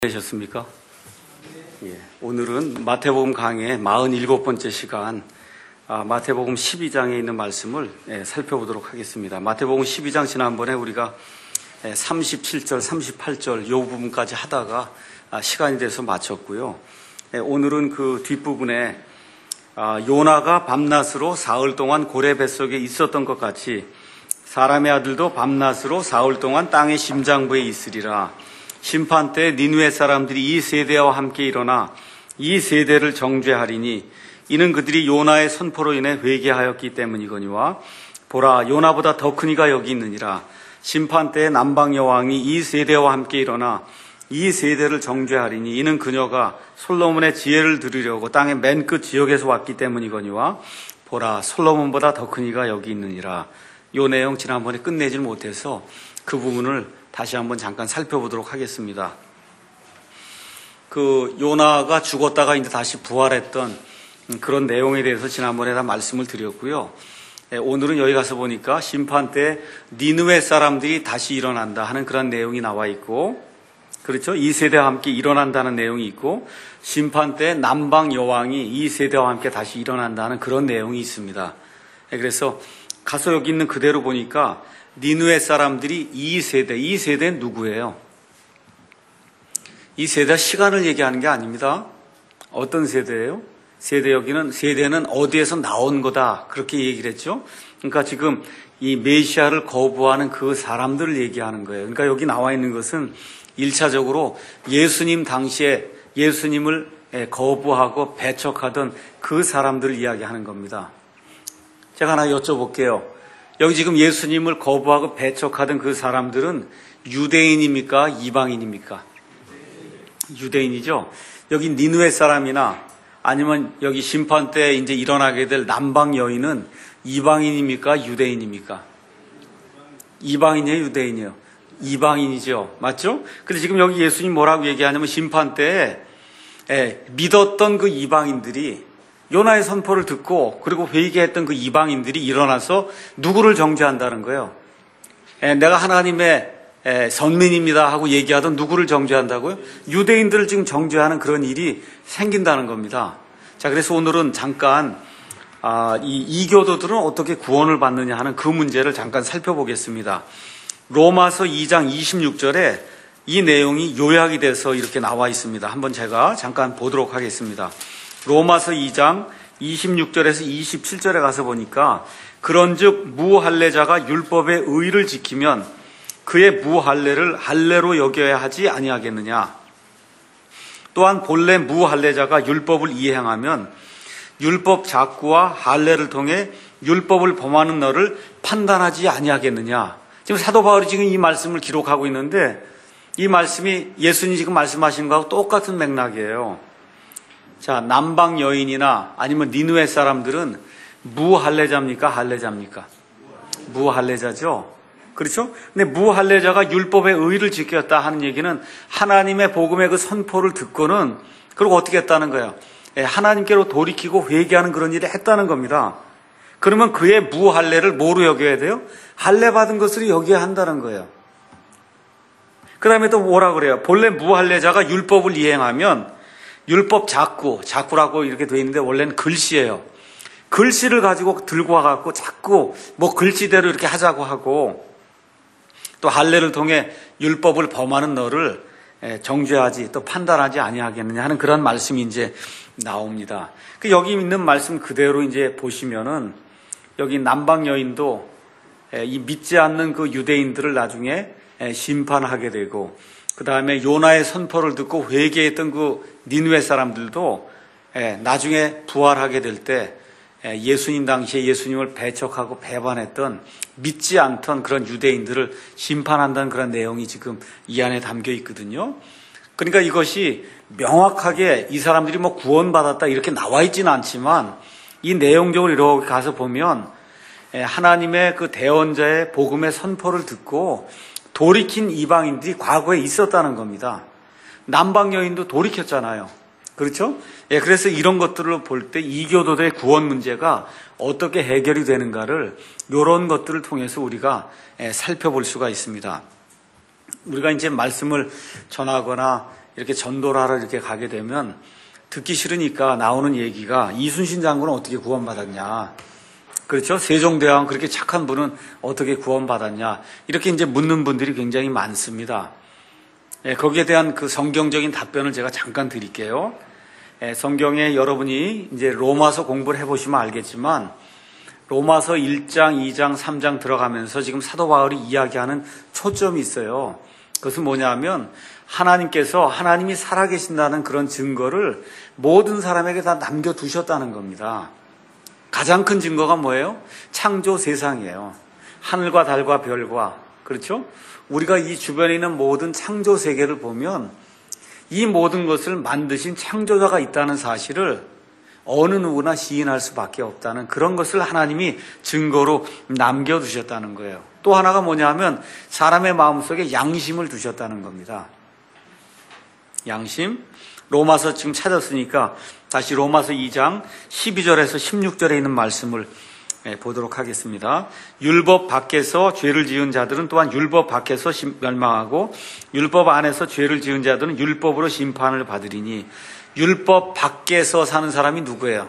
되셨습니까? 예, 오늘은 마태복음 강의 47번째 시간, 마태복음 12장에 있는 말씀을 살펴보도록 하겠습니다. 마태복음 12장 지난번에 우리가 37절, 38절 이 부분까지 하다가 시간이 돼서 마쳤고요. 오늘은 그 뒷부분에 요나가 밤낮으로 사흘 동안 고래 뱃속에 있었던 것 같이 사람의 아들도 밤낮으로 사흘 동안 땅의 심장부에 있으리라. 심판 때 니느웨 사람들이 이 세대와 함께 일어나 이 세대를 정죄하리니 이는 그들이 요나의 선포로 인해 회개하였기 때문이거니와 보라 요나보다 더 큰 이가 여기 있느니라. 심판 때 남방 여왕이 이 세대와 함께 일어나 이 세대를 정죄하리니 이는 그녀가 솔로몬의 지혜를 들으려고 땅의 맨 끝 지역에서 왔기 때문이거니와 보라 솔로몬보다 더 큰 이가 여기 있느니라. 요 내용 지난번에 끝내질 못해서 그 부분을 다시 한번 잠깐 살펴보도록 하겠습니다. 그 요나가 죽었다가 이제 다시 부활했던 그런 내용에 대해서 지난번에 다 말씀을 드렸고요. 오늘은 여기 가서 보니까 심판 때 니느웨 사람들이 다시 일어난다 하는 그런 내용이 나와 있고, 그렇죠? 이 세대와 함께 일어난다는 내용이 있고, 심판 때 남방 여왕이 이 세대와 함께 다시 일어난다는 그런 내용이 있습니다. 그래서 가서 여기 있는 그대로 보니까 니느웨 사람들이 이 세대는 누구예요? 이 세대 시간을 얘기하는 게 아닙니다. 어떤 세대예요? 세대는 어디에서 나온 거다. 그렇게 얘기를 했죠. 그러니까 지금 이 메시아를 거부하는 그 사람들을 얘기하는 거예요. 그러니까 여기 나와 있는 것은 1차적으로 예수님 당시에 예수님을 거부하고 배척하던 그 사람들을 이야기하는 겁니다. 제가 하나 여쭤볼게요. 여기 지금 예수님을 거부하고 배척하던 그 사람들은 유대인입니까? 이방인입니까? 유대인이죠. 여기 니느웨 사람이나 아니면 여기 심판 때 이제 일어나게 될 남방 여인은 이방인입니까? 유대인입니까? 이방인이에요? 유대인이에요? 이방인이죠. 맞죠? 근데 지금 여기 예수님 뭐라고 얘기하냐면 심판 때 믿었던 그 이방인들이 요나의 선포를 듣고 그리고 회개했던 그 이방인들이 일어나서 누구를 정죄한다는 거예요? 내가 하나님의 선민입니다 하고 얘기하던 누구를 정죄한다고요? 유대인들을 지금 정죄하는 그런 일이 생긴다는 겁니다. 자, 그래서 오늘은 잠깐 이 이교도들은 어떻게 구원을 받느냐 하는 그 문제를 잠깐 살펴보겠습니다. 로마서 2장 26절에 이 내용이 요약이 돼서 이렇게 나와 있습니다. 한번 제가 잠깐 보도록 하겠습니다. 로마서 2장 26절에서 27절에 가서 보니까 그런즉 무할례자가 율법의 의를 지키면 그의 무할례를 할례로 여겨야 하지 아니하겠느냐. 또한 본래 무할례자가 율법을 이행하면 율법 작구와 할례를 통해 율법을 범하는 너를 판단하지 아니하겠느냐. 지금 사도 바울이 지금 이 말씀을 기록하고 있는데 이 말씀이 예수님이 지금 말씀하신 거하고 똑같은 맥락이에요. 자, 남방 여인이나 아니면 니느웨 사람들은 무할례자입니까? 할례자입니까? 무할례자죠. 그렇죠? 근데 무할례자가 율법의 의를 지켰다 하는 얘기는 하나님의 복음의 그 선포를 듣고는 그리고 어떻게 했다는 거예요? 하나님께로 돌이키고 회개하는 그런 일을 했다는 겁니다. 그러면 그의 무할례를 뭐로 여겨야 돼요? 할례 받은 것으로 여겨야 한다는 거예요. 그 다음에 또 뭐라 그래요? 본래 무할례자가 율법을 이행하면 율법 작구라고 이렇게 되어 있는데 원래는 글씨예요. 글씨를 가지고 들고 와갖고 자꾸 뭐 글씨대로 이렇게 하자고 하고 또 할례를 통해 율법을 범하는 너를 정죄하지 또 판단하지 아니하겠느냐 하는 그런 말씀이 이제 나옵니다. 여기 있는 말씀 그대로 이제 보시면은 여기 남방 여인도 이 믿지 않는 그 유대인들을 나중에 심판하게 되고 그 다음에 요나의 선포를 듣고 회개했던 그 니느웨 사람들도 나중에 부활하게 될 때 예수님 당시에 예수님을 배척하고 배반했던 믿지 않던 그런 유대인들을 심판한다는 그런 내용이 지금 이 안에 담겨 있거든요. 그러니까 이것이 명확하게 이 사람들이 뭐 구원받았다 이렇게 나와 있지는 않지만 이 내용적으로 이렇게 가서 보면 하나님의 그 대언자의 복음의 선포를 듣고 돌이킨 이방인들이 과거에 있었다는 겁니다. 남방 여인도 돌이켰잖아요. 그렇죠? 그래서 이런 것들을 볼 때 이교도들의 구원 문제가 어떻게 해결이 되는가를 이런 것들을 통해서 우리가 살펴볼 수가 있습니다. 우리가 이제 말씀을 전하거나 이렇게 전도를 하러 이렇게 가게 되면 듣기 싫으니까 나오는 얘기가 이순신 장군은 어떻게 구원받았냐. 그렇죠? 세종대왕 그렇게 착한 분은 어떻게 구원받았냐. 이렇게 이제 묻는 분들이 굉장히 많습니다. 거기에 대한 그 성경적인 답변을 제가 잠깐 드릴게요. 성경에 여러분이 이제 로마서 공부를 해보시면 알겠지만 로마서 1장, 2장, 3장 들어가면서 지금 사도 바울이 이야기하는 초점이 있어요. 그것은 뭐냐면 하나님께서 하나님이 살아계신다는 그런 증거를 모든 사람에게 다 남겨두셨다는 겁니다. 가장 큰 증거가 뭐예요? 창조 세상이에요. 하늘과 달과 별과, 그렇죠? 우리가 이 주변에 있는 모든 창조 세계를 보면 이 모든 것을 만드신 창조자가 있다는 사실을 어느 누구나 시인할 수밖에 없다는 그런 것을 하나님이 증거로 남겨두셨다는 거예요. 또 하나가 뭐냐면 사람의 마음속에 양심을 두셨다는 겁니다. 양심. 로마서 지금 찾았으니까 다시 로마서 2장 12절에서 16절에 있는 말씀을 보도록 하겠습니다. 율법 밖에서 죄를 지은 자들은 또한 율법 밖에서 멸망하고 율법 안에서 죄를 지은 자들은 율법으로 심판을 받으리니 율법 밖에서 사는 사람이 누구예요?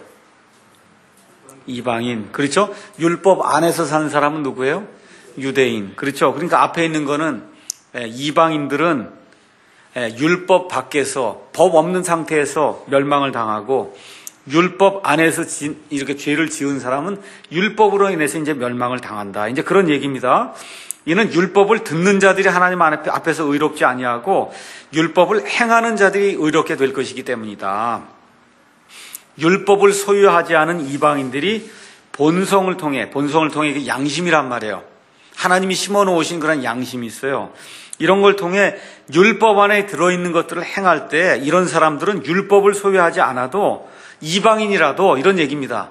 이방인. 그렇죠? 율법 안에서 사는 사람은 누구예요? 유대인. 그렇죠? 그러니까 앞에 있는 거는 이방인들은 율법 밖에서 법 없는 상태에서 멸망을 당하고 율법 안에서 이렇게 죄를 지은 사람은 율법으로 인해서 이제 멸망을 당한다. 이제 그런 얘기입니다. 이는 율법을 듣는 자들이 하나님 앞에서 의롭지 아니하고 율법을 행하는 자들이 의롭게 될 것이기 때문이다. 율법을 소유하지 않은 이방인들이 본성을 통해 그 양심이란 말이에요. 하나님이 심어놓으신 그런 양심이 있어요. 이런 걸 통해 율법 안에 들어있는 것들을 행할 때 이런 사람들은 율법을 소유하지 않아도 이방인이라도 이런 얘기입니다.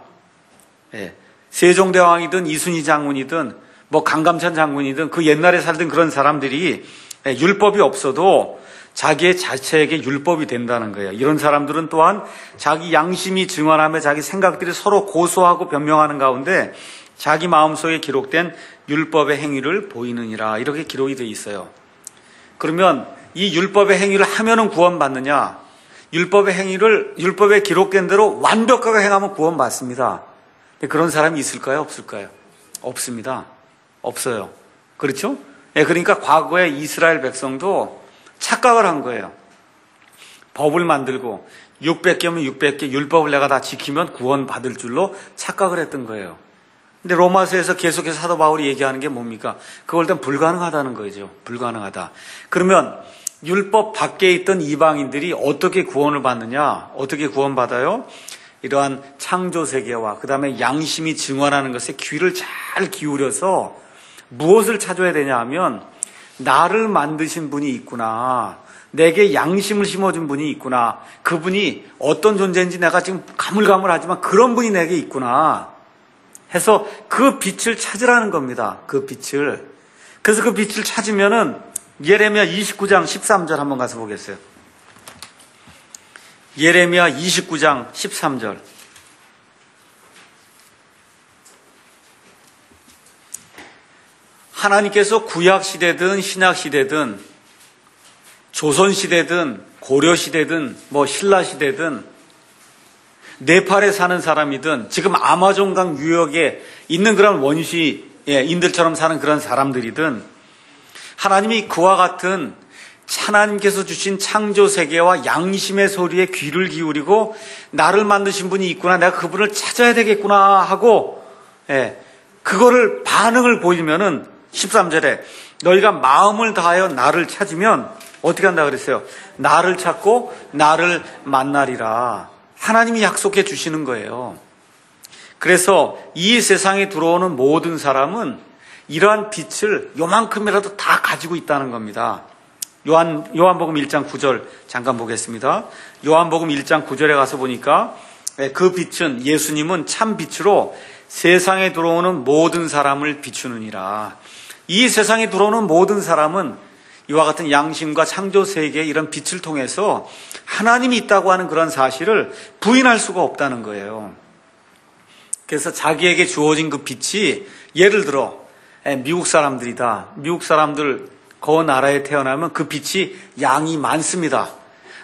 세종대왕이든 이순희 장군이든 뭐 강감찬 장군이든 그 옛날에 살던 그런 사람들이 율법이 없어도 자기의 자체에게 율법이 된다는 거예요. 이런 사람들은 또한 자기 양심이 증언하며 자기 생각들이 서로 고소하고 변명하는 가운데 자기 마음속에 기록된 율법의 행위를 보이느니라 이렇게 기록이 되어 있어요. 그러면 이 율법의 행위를 하면은 구원받느냐? 율법에 기록된 대로 완벽하게 행하면 구원받습니다. 그런 사람이 있을까요? 없을까요? 없습니다. 없어요. 그렇죠? 그러니까 과거에 이스라엘 백성도 착각을 한 거예요. 법을 만들고 600개면 600개 율법을 내가 다 지키면 구원받을 줄로 착각을 했던 거예요. 근데 로마서에서 계속해서 사도 바울이 얘기하는 게 뭡니까? 그걸 일단 불가능하다는 거죠. 불가능하다. 그러면 율법 밖에 있던 이방인들이 어떻게 구원을 받느냐? 어떻게 구원받아요? 이러한 창조 세계와 그 다음에 양심이 증언하는 것에 귀를 잘 기울여서 무엇을 찾아야 되냐 하면 나를 만드신 분이 있구나. 내게 양심을 심어준 분이 있구나. 그분이 어떤 존재인지 내가 지금 가물가물하지만 그런 분이 내게 있구나. 해서 그 빛을 찾으라는 겁니다. 그 빛을. 그래서 그 빛을 찾으면은 예레미야 29장 13절 한번 가서 보겠어요. 예레미야 29장 13절. 하나님께서 구약시대든 신약시대든 조선시대든 고려시대든 뭐 신라시대든 네팔에 사는 사람이든 지금 아마존강 유역에 있는 그런 원시인들처럼 사는 그런 사람들이든 하나님이 그와 같은 하나님께서 주신 창조세계와 양심의 소리에 귀를 기울이고 나를 만드신 분이 있구나, 내가 그분을 찾아야 되겠구나 하고 그거를 반응을 보이면은 13절에 너희가 마음을 다하여 나를 찾으면 어떻게 한다 그랬어요? 나를 찾고 나를 만나리라. 하나님이 약속해 주시는 거예요. 그래서 이 세상에 들어오는 모든 사람은 이러한 빛을 요만큼이라도 다 가지고 있다는 겁니다. 요한복음 1장 9절 잠깐 보겠습니다. 요한복음 1장 9절에 가서 보니까 그 빛은 예수님은 참 빛으로 세상에 들어오는 모든 사람을 비추느니라. 이 세상에 들어오는 모든 사람은 이와 같은 양심과 창조세계의 이런 빛을 통해서 하나님이 있다고 하는 그런 사실을 부인할 수가 없다는 거예요. 그래서 자기에게 주어진 그 빛이 예를 들어 미국 사람들이다. 미국 사람들 그 나라에 태어나면 그 빛이 양이 많습니다.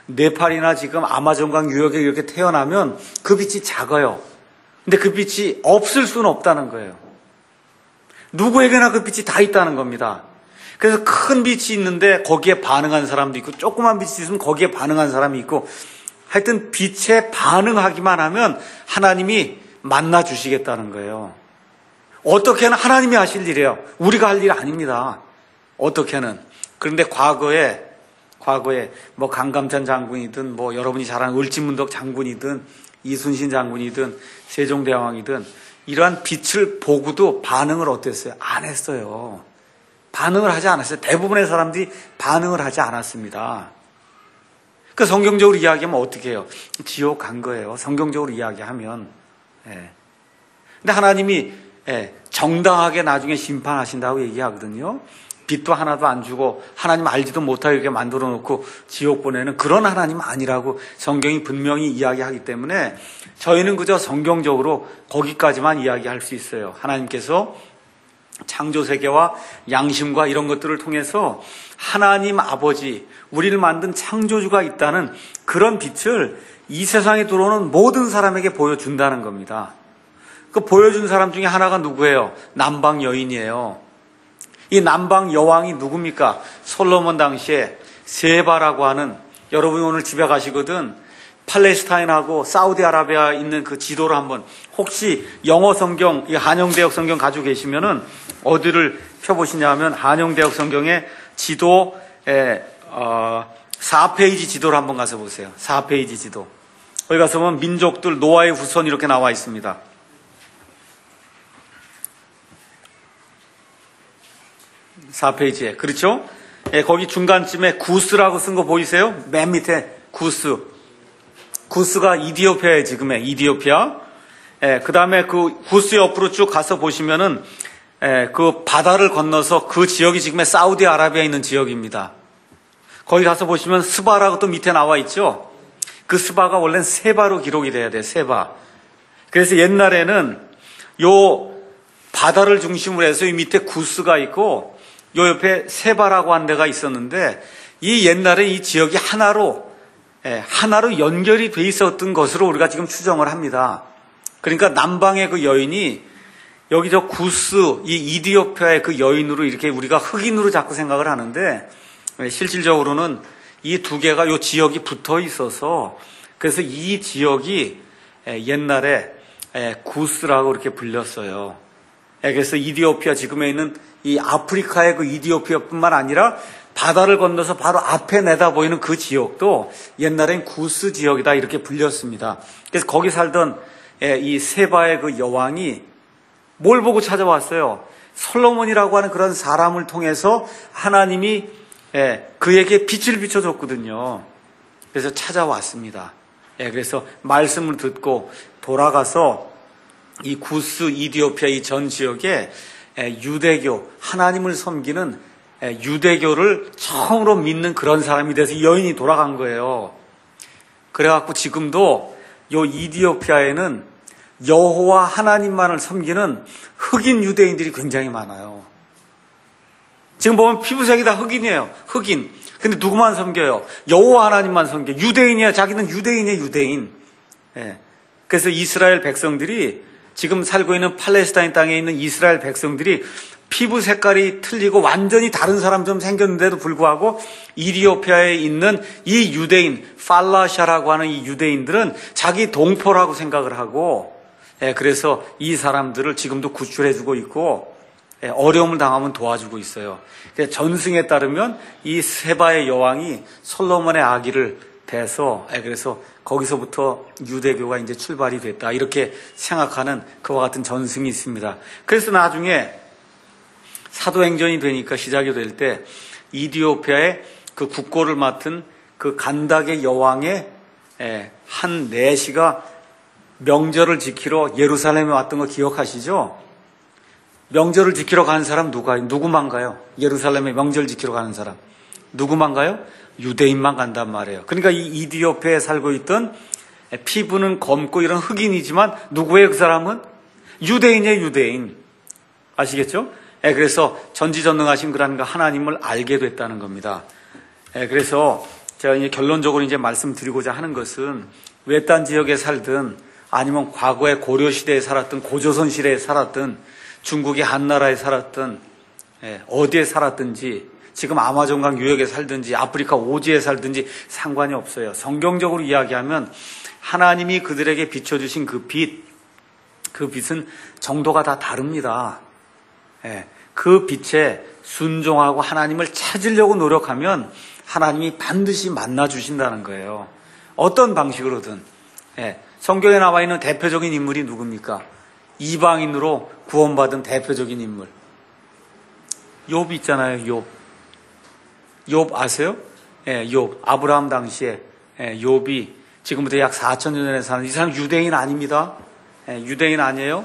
네팔이나 지금 아마존강 유역에 이렇게 태어나면 그 빛이 작아요. 근데 그 빛이 없을 수는 없다는 거예요. 누구에게나 그 빛이 다 있다는 겁니다. 그래서 큰 빛이 있는데 거기에 반응한 사람도 있고, 조그만 빛이 있으면 거기에 반응한 사람이 있고, 하여튼 빛에 반응하기만 하면 하나님이 만나 주시겠다는 거예요. 어떻게는 하나님이 하실 일이에요. 우리가 할 일 아닙니다. 어떻게는. 그런데 과거에 뭐 강감찬 장군이든 뭐 여러분이 잘 아는 을지문덕 장군이든 이순신 장군이든 세종대왕이든 이러한 빛을 보고도 반응을 어땠어요? 안 했어요. 반응을 하지 않았어요. 대부분의 사람들이 반응을 하지 않았습니다. 그 성경적으로 이야기하면 어떻게 해요? 지옥 간 거예요. 성경적으로 이야기하면. 예. 근데 하나님이 정당하게 나중에 심판하신다고 얘기하거든요. 빛도 하나도 안 주고 하나님 알지도 못하게 이렇게 만들어 놓고 지옥 보내는 그런 하나님 아니라고 성경이 분명히 이야기하기 때문에 저희는 그저 성경적으로 거기까지만 이야기할 수 있어요. 하나님께서 창조세계와 양심과 이런 것들을 통해서 하나님 아버지, 우리를 만든 창조주가 있다는 그런 빛을 이 세상에 들어오는 모든 사람에게 보여준다는 겁니다. 그 보여준 사람 중에 하나가 누구예요? 남방 여인이에요. 이 남방 여왕이 누굽니까? 솔로몬 당시에 세바라고 하는, 여러분이 오늘 집에 가시거든 팔레스타인하고 사우디아라비아 있는 그 지도를 한번, 혹시 영어 성경, 이 한영대역 성경 가지고 계시면은 어디를 펴보시냐면 한영대역 성경의 지도 4페이지 지도를 한번 가서 보세요. 4페이지 지도. 거기 가서 보면 민족들 노아의 후손 이렇게 나와 있습니다. 4페이지에. 그렇죠? 예, 거기 중간쯤에 구스라고 쓴 거 보이세요? 맨 밑에 구스. 구스가 이디오피아에 지금의 이디오피아. 예, 그 다음에 그 구스 옆으로 쭉 가서 보시면은 그 바다를 건너서 그 지역이 지금의 사우디아라비아에 있는 지역입니다. 거기 가서 보시면 스바라고 또 밑에 나와 있죠? 그 스바가 원래는 세바로 기록이 돼야 돼요. 세바. 그래서 옛날에는 요 바다를 중심으로 해서 이 밑에 구스가 있고 요 옆에 세바라고 한 데가 있었는데 이 옛날에 이 지역이 하나로 연결이 돼 있었던 것으로 우리가 지금 추정을 합니다. 그러니까 남방의 그 여인이 여기 저 구스, 이 이디오피아의 그 여인으로 이렇게 우리가 흑인으로 자꾸 생각을 하는데 실질적으로는 이 두 개가 요 지역이 붙어 있어서 그래서 이 지역이 옛날에 구스라고 이렇게 불렸어요. 그래서 이디오피아 지금에 있는 이 아프리카의 그 이디오피아뿐만 아니라 바다를 건너서 바로 앞에 내다 보이는 그 지역도 옛날엔 구스 지역이다 이렇게 불렸습니다. 그래서 거기 살던 이 세바의 그 여왕이 뭘 보고 찾아왔어요? 솔로몬이라고 하는 그런 사람을 통해서 하나님이 그에게 빛을 비춰줬거든요. 그래서 찾아왔습니다. 그래서 말씀을 듣고 돌아가서 이 구스 이디오피아 이 전 지역에 유대교, 하나님을 섬기는 유대교를 처음으로 믿는 그런 사람이 돼서 이 여인이 돌아간 거예요. 그래갖고 지금도 요 이디오피아에는 여호와 하나님만을 섬기는 흑인 유대인들이 굉장히 많아요. 지금 보면 피부색이 다 흑인이에요. 흑인. 근데 누구만 섬겨요? 여호와 하나님만 섬겨요. 유대인이야. 자기는 유대인이에요. 유대인. 그래서 이스라엘 백성들이 지금 살고 있는 팔레스타인 땅에 있는 이스라엘 백성들이 피부 색깔이 틀리고 완전히 다른 사람처럼 생겼는데도 불구하고 이디오피아에 있는 이 유대인, 팔라샤라고 하는 이 유대인들은 자기 동포라고 생각을 하고 그래서 이 사람들을 지금도 구출해주고 있고 어려움을 당하면 도와주고 있어요. 전승에 따르면 이 세바의 여왕이 솔로몬의 아기를 대서 그래서 거기서부터 유대교가 이제 출발이 됐다 이렇게 생각하는 그와 같은 전승이 있습니다. 그래서 나중에 사도행전이 되니까 시작이 될 때 이디오피아의 그 국고를 맡은 그 간닥의 여왕의 한 내시가 명절을 지키러 예루살렘에 왔던 거 기억하시죠? 명절을 지키러 가는 사람 누구만 가요? 예루살렘에 명절 지키러 가는 사람 누구만 가요? 유대인만 간단 말이에요. 그러니까 이 이디오피아에 살고 있던 피부는 검고 이런 흑인이지만 누구예요? 그 사람은? 유대인이에요. 유대인. 아시겠죠? 그래서 전지전능하신 그런 하나님을 알게 됐다는 겁니다. 그래서 제가 이제 결론적으로 이제 말씀드리고자 하는 것은 외딴 지역에 살든 아니면 과거에 고려 시대에 살았든 고조선 시대에 살았든 중국의 한나라에 살았든 어디에 살았든지 지금 아마존강 유역에 살든지 아프리카 오지에 살든지 상관이 없어요. 성경적으로 이야기하면 하나님이 그들에게 비춰주신 그 빛은 정도가 다 다릅니다. 그 빛에 순종하고 하나님을 찾으려고 노력하면 하나님이 반드시 만나주신다는 거예요. 어떤 방식으로든. 성경에 나와 있는 대표적인 인물이 누굽니까? 이방인으로 구원받은 대표적인 인물. 욥 있잖아요, 욥 아세요? 욥. 아브라함 당시에 욥이 지금부터 약 4,000년 전에 사는 이 사람 유대인 아닙니다. 유대인 아니에요?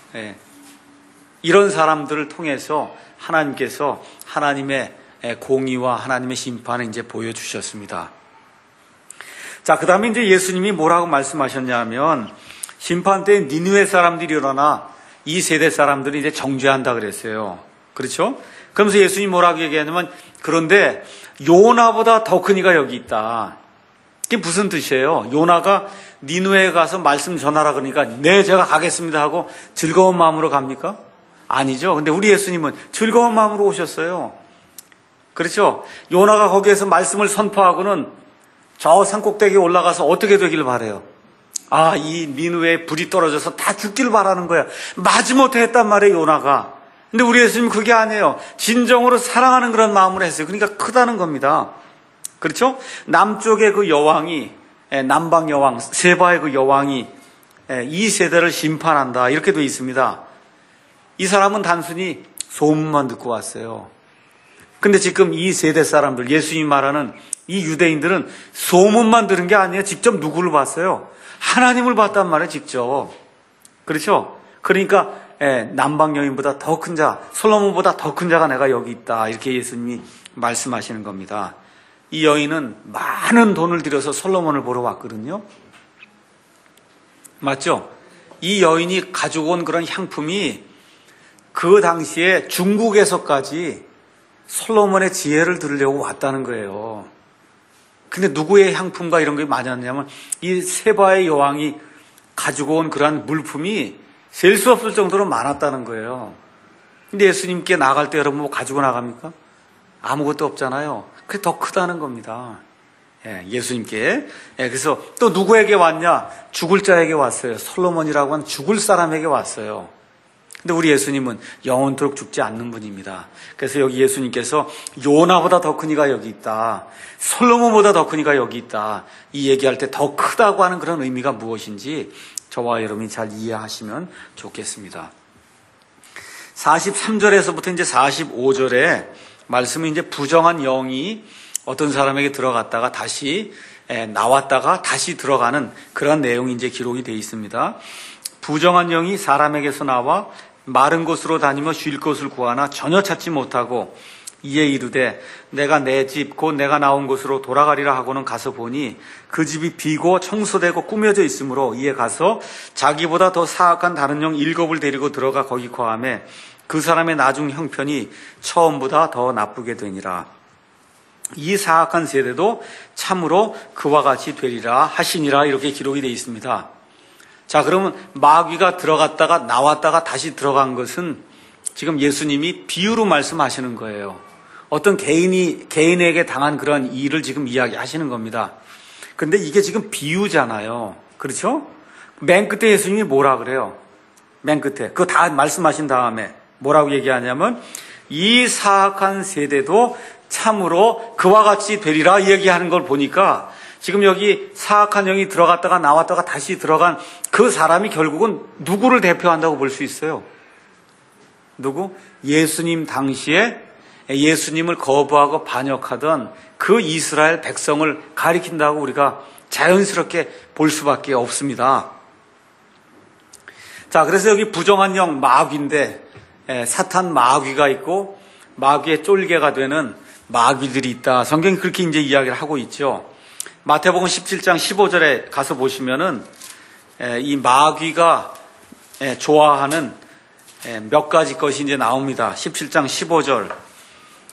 이런 사람들을 통해서 하나님께서 하나님의 공의와 하나님의 심판을 이제 보여주셨습니다. 자, 그 다음에 이제 예수님이 뭐라고 말씀하셨냐면, 심판 때 니느웨 사람들이 일어나 이 세대 사람들이 이제 정죄한다 그랬어요. 그렇죠? 그러면서 예수님이 뭐라고 얘기하냐면, 그런데 요나보다 더 큰 이가 여기 있다. 이게 무슨 뜻이에요? 요나가 니느웨에 가서 말씀 전하라 그러니까, 네, 제가 가겠습니다 하고 즐거운 마음으로 갑니까? 아니죠. 근데 우리 예수님은 즐거운 마음으로 오셨어요. 그렇죠? 요나가 거기에서 말씀을 선포하고는 저 산꼭대기에 올라가서 어떻게 되길 바라요? 아, 이 니느웨에 불이 떨어져서 다 죽길 바라는 거야. 마지못해 했단 말이에요, 요나가. 근데 우리 예수님은 그게 아니에요. 진정으로 사랑하는 그런 마음으로 했어요. 그러니까 크다는 겁니다. 그렇죠? 남쪽의 그 여왕이, 남방 여왕, 세바의 그 여왕이 이 세대를 심판한다. 이렇게 되어 있습니다. 이 사람은 단순히 소문만 듣고 왔어요. 근데 지금 이 세대 사람들, 예수님이 말하는 이 유대인들은 소문만 들은 게 아니에요. 직접 누구를 봤어요? 하나님을 봤단 말이에요, 직접. 그렇죠? 그러니까 남방 여인보다 더 큰 자, 솔로몬보다 더 큰 자가 내가 여기 있다. 이렇게 예수님이 말씀하시는 겁니다. 이 여인은 많은 돈을 들여서 솔로몬을 보러 왔거든요. 맞죠? 이 여인이 가지고 온 그런 향품이 그 당시에 중국에서까지 솔로몬의 지혜를 들으려고 왔다는 거예요. 근데 누구의 향품과 이런 게 많이 왔냐면 이 세바의 여왕이 가지고 온 그러한 물품이 셀 수 없을 정도로 많았다는 거예요. 근데 예수님께 나갈 때 여러분 뭐 가지고 나갑니까? 아무것도 없잖아요. 그게 더 크다는 겁니다. 예수님께. 그래서 또 누구에게 왔냐? 죽을 자에게 왔어요. 솔로몬이라고 하는 죽을 사람에게 왔어요. 근데 우리 예수님은 영원토록 죽지 않는 분입니다. 그래서 여기 예수님께서 요나보다 더 큰 이가 여기 있다. 솔로몬보다 더 큰 이가 여기 있다. 이 얘기할 때 더 크다고 하는 그런 의미가 무엇인지 저와 여러분이 잘 이해하시면 좋겠습니다. 43절에서부터 이제 45절에 말씀은 이제 부정한 영이 어떤 사람에게 들어갔다가 다시 나왔다가 다시 들어가는 그런 내용이 이제 기록이 되어 있습니다. 부정한 영이 사람에게서 나와 마른 곳으로 다니며 쉴 곳을 구하나 전혀 찾지 못하고 이에 이르되 내가 내 집 곧 내가 나온 곳으로 돌아가리라 하고는 가서 보니 그 집이 비고 청소되고 꾸며져 있으므로 이에 가서 자기보다 더 사악한 다른 영 7을 데리고 들어가 거기 거하매 그 사람의 나중 형편이 처음보다 더 나쁘게 되니라. 이 사악한 세대도 참으로 그와 같이 되리라 하시니라. 이렇게 기록이 되어 있습니다. 자, 그러면 마귀가 들어갔다가 나왔다가 다시 들어간 것은 지금 예수님이 비유로 말씀하시는 거예요. 어떤 개인에게 당한 그런 일을 지금 이야기하시는 겁니다. 그런데 이게 지금 비유잖아요. 그렇죠? 맨 끝에 예수님이 뭐라 그래요? 맨 끝에. 그거 다 말씀하신 다음에 뭐라고 얘기하냐면 이 사악한 세대도 참으로 그와 같이 되리라 얘기하는 걸 보니까 지금 여기 사악한 영이 들어갔다가 나왔다가 다시 들어간 그 사람이 결국은 누구를 대표한다고 볼 수 있어요? 누구? 예수님 당시에 예수님을 거부하고 반역하던 그 이스라엘 백성을 가리킨다고 우리가 자연스럽게 볼 수밖에 없습니다. 자, 그래서 여기 부정한 영 마귀인데 사탄 마귀가 있고 마귀의 쫄개가 되는 마귀들이 있다. 성경이 그렇게 이제 이야기를 하고 있죠. 마태복음 17장 15절에 가서 보시면은 이 마귀가 좋아하는 몇 가지 것이 이제 나옵니다. 17장 15절.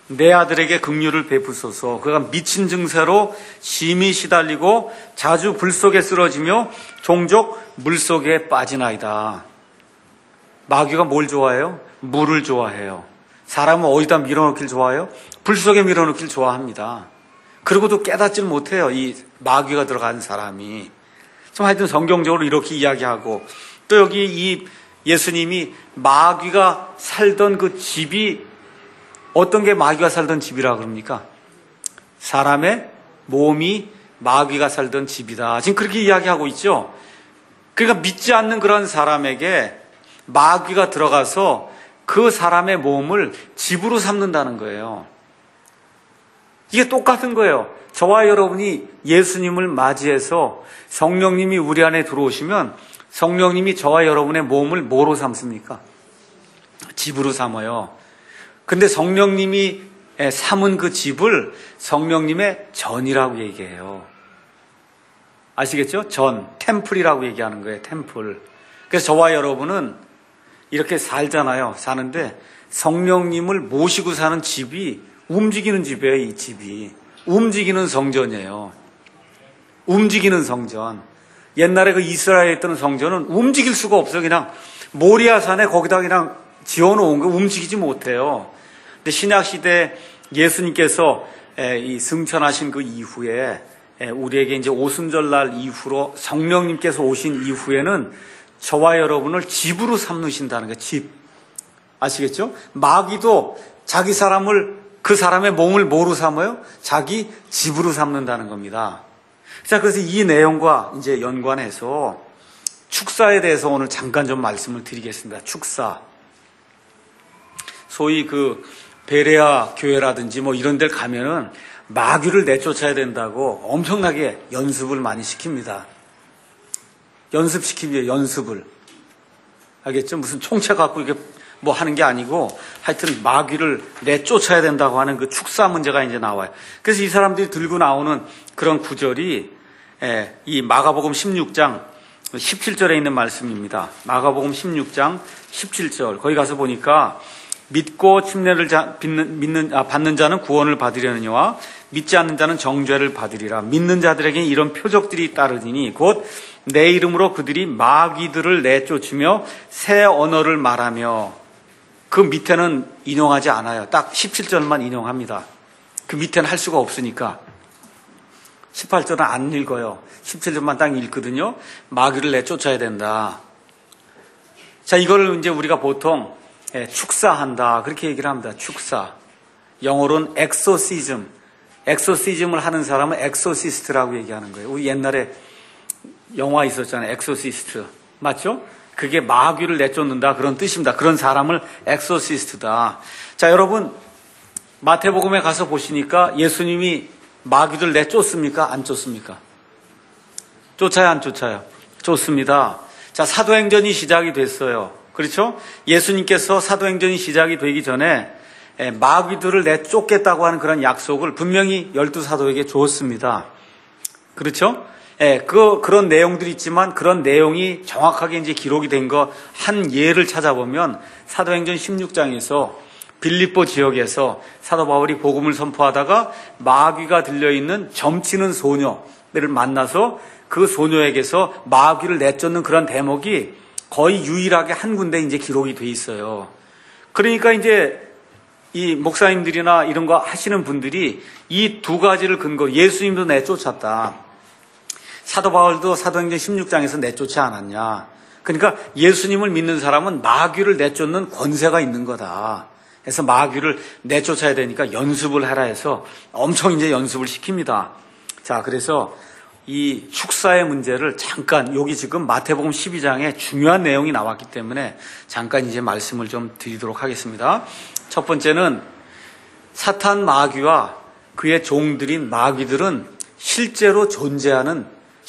내 아들에게 긍휼을 베푸소서. 그가 미친 증세로 심히 시달리고 자주 불 속에 쓰러지며 종족 물 속에 빠지나이다. 마귀가 뭘 좋아해요? 물을 좋아해요. 사람은 어디다 밀어넣길 좋아해요? 불 속에 밀어넣길 좋아합니다. 그러고도 깨닫질 못해요. 이 마귀가 들어간 사람이. 좀 하여튼 성경적으로 이렇게 이야기하고, 또 여기 이 예수님이 마귀가 살던 그 집이 어떤 게 마귀가 살던 집이라 그럽니까? 사람의 몸이 마귀가 살던 집이다. 지금 그렇게 이야기하고 있죠. 그러니까 믿지 않는 그런 사람에게 마귀가 들어가서 그 사람의 몸을 집으로 삼는다는 거예요. 이게 똑같은 거예요. 저와 여러분이 예수님을 맞이해서 성령님이 우리 안에 들어오시면 성령님이 저와 여러분의 몸을 뭐로 삼습니까? 집으로 삼아요. 근데 성령님이 삼은 그 집을 성령님의 전이라고 얘기해요. 아시겠죠? 전, 템플이라고 얘기하는 거예요. 템플. 그래서 저와 여러분은 이렇게 살잖아요. 사는데 성령님을 모시고 사는 집이 움직이는 집이에요. 이 집이 움직이는 성전이에요. 움직이는 성전. 옛날에 그 이스라엘에 있던 성전은 움직일 수가 없어요. 그냥 모리아산에 거기다 그냥 지어놓은 거 움직이지 못해요. 근데 신약 시대 예수님께서 이 승천하신 그 이후에 우리에게 이제 오순절날 이후로 성령님께서 오신 이후에는 저와 여러분을 집으로 삼으신다는 거예요. 집. 아시겠죠? 마귀도 자기 사람을, 그 사람의 몸을 뭐로 삼아요? 자기 집으로 삼는다는 겁니다. 자, 그래서 이 내용과 이제 연관해서 축사에 대해서 오늘 잠깐 좀 말씀을 드리겠습니다. 축사. 소위 그 베레아 교회라든지 뭐 이런 데 가면은 마귀를 내쫓아야 된다고 엄청나게 연습을 많이 시킵니다. 연습시킵니다. 연습을. 알겠죠? 무슨 총체 갖고 이렇게 뭐 하는 게 아니고 하여튼 마귀를 내쫓아야 된다고 하는 그 축사 문제가 이제 나와요. 그래서 이 사람들이 들고 나오는 그런 구절이 이 마가복음 16장 17절에 있는 말씀입니다. 마가복음 16장 17절. 거기 가서 보니까 믿고 침례를 받는 자는 구원을 받으려느니와 믿지 않는 자는 정죄를 받으리라. 믿는 자들에게 이런 표적들이 따르니 곧 내 이름으로 그들이 마귀들을 내쫓으며 새 언어를 말하며. 그 밑에는 인용하지 않아요. 딱 17절만 인용합니다. 그 밑에는 할 수가 없으니까. 18절은 안 읽어요. 17절만 딱 읽거든요. 마귀를 내쫓아야 된다. 자, 이걸 이제 우리가 보통 축사한다. 그렇게 얘기를 합니다. 축사. 영어로는 엑소시즘. 엑소시즘을 하는 사람은 엑소시스트라고 얘기하는 거예요. 우리 옛날에 영화 있었잖아요. 엑소시스트. 맞죠? 그게 마귀를 내쫓는다. 그런 뜻입니다. 그런 사람을 엑소시스트다. 자, 여러분, 마태복음에 가서 보시니까 예수님이 마귀들 내쫓습니까? 안 쫓습니까? 쫓아요, 안 쫓아요? 쫓습니다. 자, 사도행전이 시작이 됐어요. 그렇죠? 예수님께서 사도행전이 시작이 되기 전에 마귀들을 내쫓겠다고 하는 그런 약속을 분명히 12사도에게 주었습니다. 그렇죠? 그런 내용들이 있지만 그런 내용이 정확하게 이제 기록이 된 거 한 예를 찾아보면 사도행전 16장에서 빌립보 지역에서 사도 바울이 복음을 선포하다가 마귀가 들려있는 점치는 소녀를 만나서 그 소녀에게서 마귀를 내쫓는 그런 대목이 거의 유일하게 한 군데 이제 기록이 돼 있어요. 그러니까 이제 이 목사님들이나 이런 거 하시는 분들이 이 두 가지를 근거로 예수님도 내쫓았다. 사도 바울도 사도행전 16장에서 내쫓지 않았냐. 그러니까 예수님을 믿는 사람은 마귀를 내쫓는 권세가 있는 거다. 그래서 마귀를 내쫓아야 되니까 연습을 하라 해서 엄청 이제 연습을 시킵니다. 자, 그래서 이 축사의 문제를 잠깐, 여기 지금 마태복음 12장에 중요한 내용이 나왔기 때문에 잠깐 이제 말씀을 좀 드리도록 하겠습니다. 첫 번째는 사탄 마귀와 그의 종들인 마귀들은 실제로 존재하는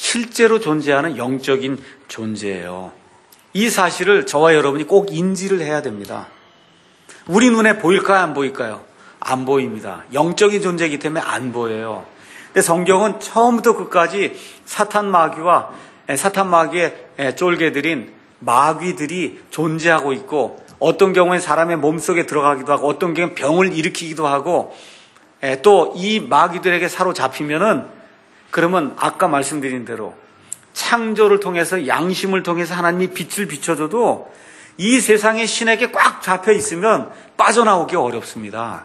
영적인 존재예요. 이 사실을 저와 여러분이 꼭 인지를 해야 됩니다. 우리 눈에 보일까요? 안 보일까요? 안 보입니다. 영적인 존재이기 때문에 안 보여요. 근데 성경은 처음부터 끝까지 사탄 마귀의 쫄개들인 마귀들이 존재하고 있고 어떤 경우엔 사람의 몸속에 들어가기도 하고 어떤 경우엔 병을 일으키기도 하고 또 이 마귀들에게 사로잡히면은 그러면 아까 말씀드린 대로 창조를 통해서 양심을 통해서 하나님이 빛을 비춰줘도 이 세상의 신에게 꽉 잡혀 있으면 빠져나오기 어렵습니다.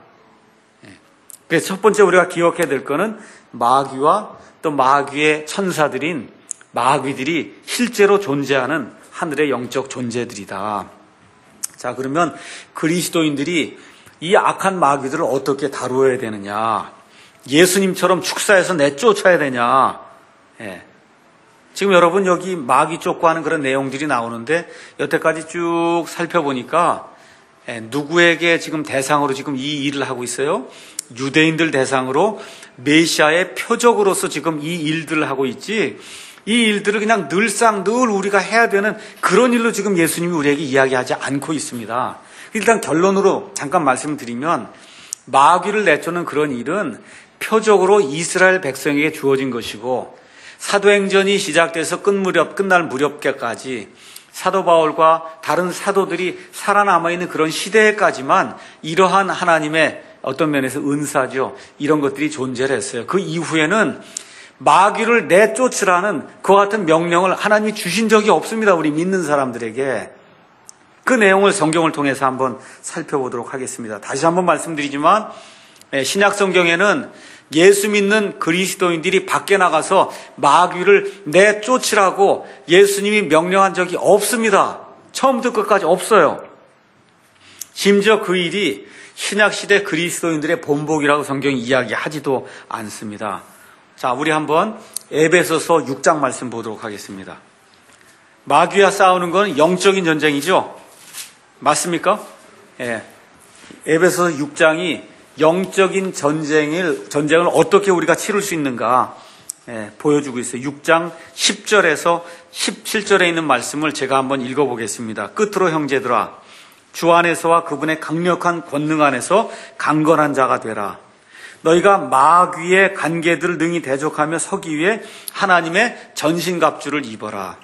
그래서 첫 번째 우리가 기억해야 될 거는 마귀와 또 마귀의 천사들인 마귀들이 실제로 존재하는 하늘의 영적 존재들이다. 자, 그러면 그리스도인들이 이 악한 마귀들을 어떻게 다루어야 되느냐? 예수님처럼 축사해서 내쫓아야 되냐? 지금 여러분 여기 마귀 쫓고 하는 그런 내용들이 나오는데 여태까지 쭉 살펴보니까 누구에게 지금 대상으로 지금 이 일을 하고 있어요? 유대인들 대상으로 메시아의 표적으로서 지금 이 일들을 하고 있지, 이 일들을 그냥 늘상 늘 우리가 해야 되는 그런 일로 지금 예수님이 우리에게 이야기하지 않고 있습니다. 일단 결론으로 잠깐 말씀드리면 마귀를 내쫓는 그런 일은 표적으로 이스라엘 백성에게 주어진 것이고 사도행전이 시작돼서 끝날 무렵까지 사도 바울과 다른 사도들이 살아남아 있는 그런 시대에까지만 이러한 하나님의 어떤 면에서 은사죠. 이런 것들이 존재를 했어요. 그 이후에는 마귀를 내쫓으라는 그와 같은 명령을 하나님이 주신 적이 없습니다. 우리 믿는 사람들에게. 그 내용을 성경을 통해서 한번 살펴보도록 하겠습니다. 다시 한번 말씀드리지만 신약 성경에는 예수 믿는 그리스도인들이 밖에 나가서 마귀를 내쫓으라고 예수님이 명령한 적이 없습니다. 처음부터 끝까지 없어요. 심지어 그 일이 신약시대 그리스도인들의 본복이라고 성경이 이야기하지도 않습니다. 자, 우리 한번 에베소서 6장 말씀 보도록 하겠습니다. 마귀와 싸우는 건 영적인 전쟁이죠? 맞습니까? 에베소서 6장이 영적인 전쟁을 어떻게 우리가 치를 수 있는가 보여주고 있어요. 6장 10절에서 17절에 있는 말씀을 제가 한번 읽어보겠습니다. 끝으로 형제들아, 주 안에서와 그분의 강력한 권능 안에서 강건한 자가 되라. 너희가 마귀의 관계들을 능히 대적하며 서기 위해 하나님의 전신갑주를 입어라.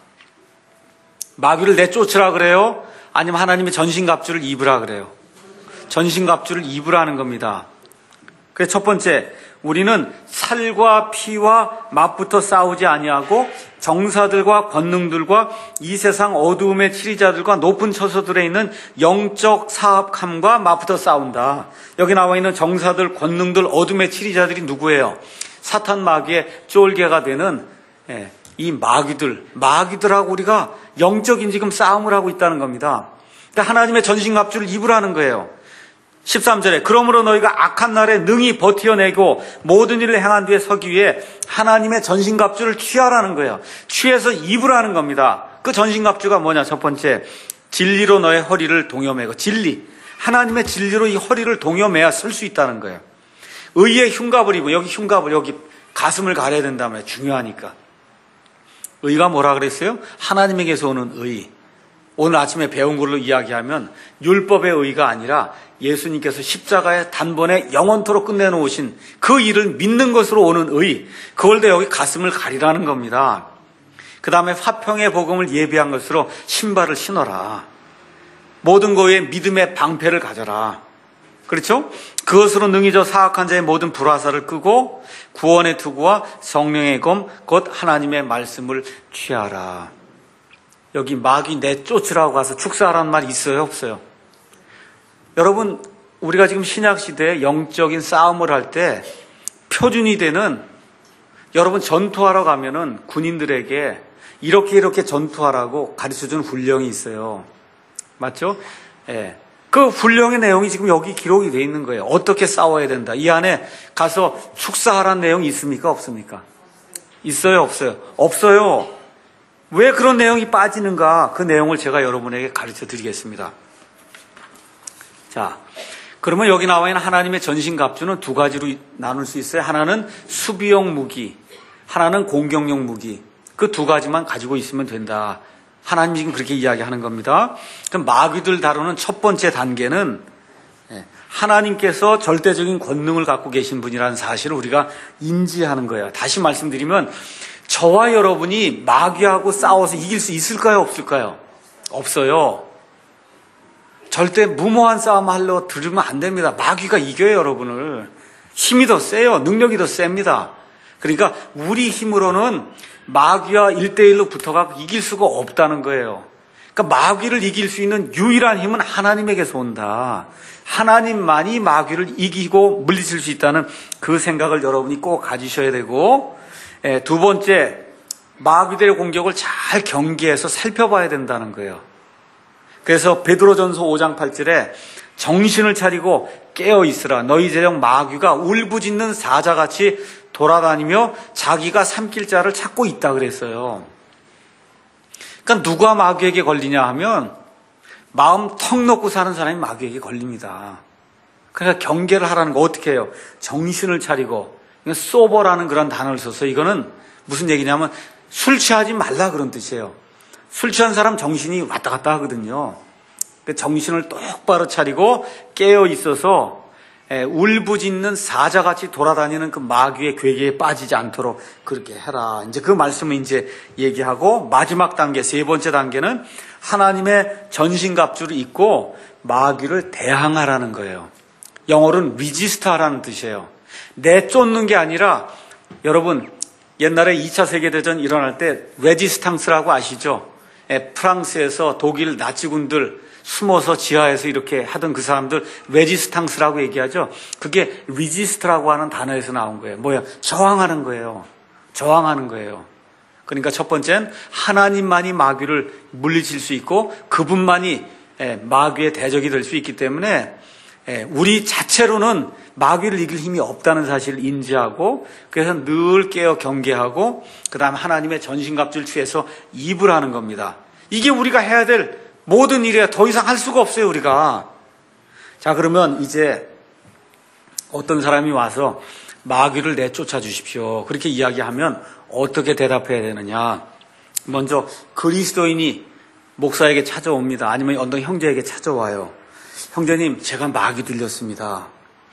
마귀를 내쫓으라 그래요? 아니면 하나님의 전신갑주를 입으라 그래요? 전신갑주를 입으라는 겁니다. 그래서 첫 번째, 우리는 살과 피와 맞붙어 싸우지 아니하고 정사들과 권능들과 이 세상 어두움의 치리자들과 높은 처소들에 있는 영적 사악함과 맞붙어 싸운다. 여기 나와 있는 정사들, 권능들, 어둠의 치리자들이 누구예요? 사탄 마귀의 쫄개가 되는 이 마귀들하고 우리가 영적인 지금 싸움을 하고 있다는 겁니다. 그러니까 하나님의 전신갑주를 입으라는 거예요. 13절에 그러므로 너희가 악한 날에 능히 버텨내고 모든 일을 행한 뒤에 서기 위해 하나님의 전신갑주를 취하라는 거예요. 취해서 입으라는 겁니다. 그 전신갑주가 뭐냐? 첫 번째, 진리로 너의 허리를 동여매고, 진리, 하나님의 진리로 이 허리를 동여매야 쓸 수 있다는 거예요. 의의 흉갑을 입고, 여기 흉갑을, 여기 가슴을 가려야 된다면 중요하니까. 의가 뭐라 그랬어요? 하나님에게서 오는 의. 오늘 아침에 배운 걸로 이야기하면 율법의 의가 아니라 예수님께서 십자가의 단번에 영원토록 끝내놓으신 그 일을 믿는 것으로 오는 의, 그걸 더 여기 가슴을 가리라는 겁니다. 그 다음에 화평의 복음을 예비한 것으로 신발을 신어라. 모든 거에 믿음의 방패를 가져라. 그렇죠? 그것으로 능히 저 사악한 자의 모든 불화살을 끄고 구원의 투구와 성령의 검 곧 하나님의 말씀을 취하라. 여기 마귀 내쫓으라고 가서 축사하라는 말 있어요? 없어요? 여러분, 우리가 지금 신약시대에 영적인 싸움을 할 때 표준이 되는, 여러분 전투하러 가면은 군인들에게 이렇게 전투하라고 가르쳐주는 훈령이 있어요. 맞죠? 예. 그 훈령의 내용이 지금 여기 기록이 되어 있는 거예요. 어떻게 싸워야 된다. 이 안에 가서 축사하라는 내용이 있습니까? 없습니까? 있어요? 없어요? 없어요. 왜 그런 내용이 빠지는가? 그 내용을 제가 여러분에게 가르쳐 드리겠습니다. 자, 그러면 여기 나와 있는 하나님의 전신갑주는 두 가지로 나눌 수 있어요. 하나는 수비용 무기, 하나는 공격용 무기. 그 두 가지만 가지고 있으면 된다. 하나님 지금 그렇게 이야기하는 겁니다. 그럼 마귀들 다루는 첫 번째 단계는 하나님께서 절대적인 권능을 갖고 계신 분이라는 사실을 우리가 인지하는 거예요. 다시 말씀드리면 저와 여러분이 마귀하고 싸워서 이길 수 있을까요? 없을까요? 없어요. 절대 무모한 싸움 하려 들으면 안 됩니다. 마귀가 이겨요, 여러분을. 힘이 더 세요. 능력이 더 셉니다. 그러니까 우리 힘으로는 마귀와 1대1로 붙어가 이길 수가 없다는 거예요. 그러니까 마귀를 이길 수 있는 유일한 힘은 하나님에게서 온다. 하나님만이 마귀를 이기고 물리칠 수 있다는 그 생각을 여러분이 꼭 가지셔야 되고, 두 번째, 마귀들의 공격을 잘 경계해서 살펴봐야 된다는 거예요. 그래서 베드로전서 5장 8절에 정신을 차리고 깨어 있으라. 너희 재령 마귀가 울부짖는 사자같이 돌아다니며 자기가 삼킬 자를 찾고 있다 그랬어요. 그러니까 누가 마귀에게 걸리냐 하면 마음 턱 놓고 사는 사람이 마귀에게 걸립니다. 그러니까 경계를 하라는 거 어떻게 해요? 정신을 차리고, 소버라는 그런 단어를 써서 이거는 무슨 얘기냐면 술 취하지 말라 그런 뜻이에요. 술 취한 사람 정신이 왔다 갔다 하거든요. 정신을 똑바로 차리고 깨어 있어서 울부짖는 사자같이 돌아다니는 그 마귀의 괴계에 빠지지 않도록 그렇게 해라. 이제 그 말씀을 이제 얘기하고, 마지막 단계, 세 번째 단계는 하나님의 전신갑주를 입고 마귀를 대항하라는 거예요. 영어로는 resist하라는 뜻이에요. 내쫓는 게 아니라, 여러분 옛날에 2차 세계대전 일어날 때 레지스탕스라고 아시죠? 프랑스에서 독일 나치군들 숨어서 지하에서 이렇게 하던 그 사람들 레지스탕스라고 얘기하죠. 그게 리지스트라고 하는 단어에서 나온 거예요. 뭐야? 저항하는 거예요. 저항하는 거예요. 그러니까 첫 번째는 하나님만이 마귀를 물리칠 수 있고 그분만이 마귀의 대적이 될 수 있기 때문에 우리 자체로는 마귀를 이길 힘이 없다는 사실을 인지하고, 그래서 늘 깨어 경계하고, 그 다음 하나님의 전신갑주를 취해서 입을 하는 겁니다. 이게 우리가 해야 될 모든 일이야. 더 이상 할 수가 없어요, 우리가. 자, 그러면 이제 어떤 사람이 와서 마귀를 내쫓아 주십시오, 그렇게 이야기하면 어떻게 대답해야 되느냐. 먼저 그리스도인이 목사에게 찾아옵니다. 아니면 어떤 형제에게 찾아와요. 형제님, 제가 마귀 들렸습니다.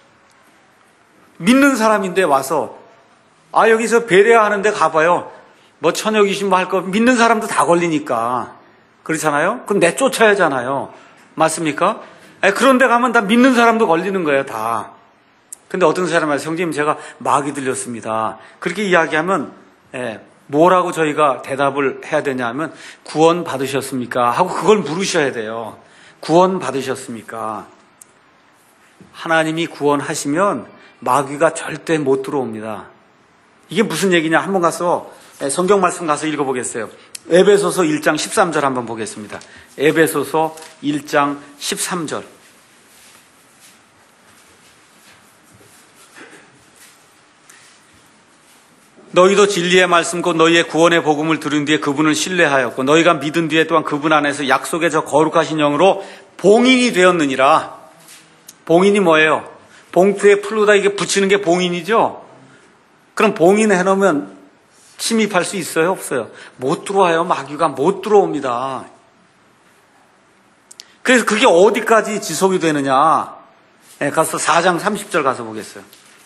믿는 사람인데 와서, 여기서 베레아 하는데 가봐요. 뭐 처녀 귀신 뭐 할 거, 믿는 사람도 다 걸리니까. 그렇잖아요? 그럼 내쫓아야 하잖아요. 맞습니까? 그런데 가면 다 믿는 사람도 걸리는 거예요, 다. 근데 어떤 사람이 와서, 형님, 제가 마귀 들렸습니다. 그렇게 이야기하면, 뭐라고 저희가 대답을 해야 되냐 하면, 구원 받으셨습니까? 하고 그걸 물으셔야 돼요. 구원 받으셨습니까? 하나님이 구원하시면 마귀가 절대 못 들어옵니다. 이게 무슨 얘기냐? 한번 가서 성경 말씀 가서 읽어보겠어요. 에베소서 1장 13절 한번 보겠습니다. 에베소서 1장 13절. 너희도 진리의 말씀 곧 너희의 구원의 복음을 들은 뒤에 그분을 신뢰하였고 너희가 믿은 뒤에 또한 그분 안에서 약속의 저 거룩하신 영으로 봉인이 되었느니라. 봉인이 뭐예요? 봉투에 풀로다 이게 붙이는 게 봉인이죠? 그럼 봉인 해놓으면 침입할 수 있어요? 없어요? 못 들어와요. 마귀가 못 들어옵니다. 그래서 그게 어디까지 지속이 되느냐? 가서 4장 30절 가서 보겠어요.